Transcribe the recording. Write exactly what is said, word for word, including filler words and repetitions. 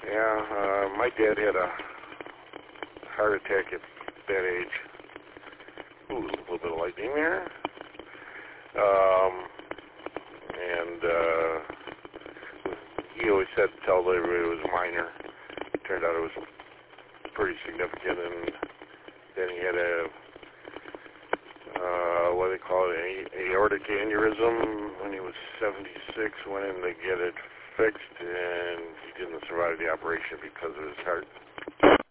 Yeah, uh, my dad had a heart attack at that age. Ooh, a little bit of lightning there. Um, and uh, he always said, tell everybody it was minor. It turned out it was pretty significant, and then he had a, uh, what do they call it, a aortic aneurysm when he was seventy-six, went in to get it fixed, and he didn't survive the operation because of his heart.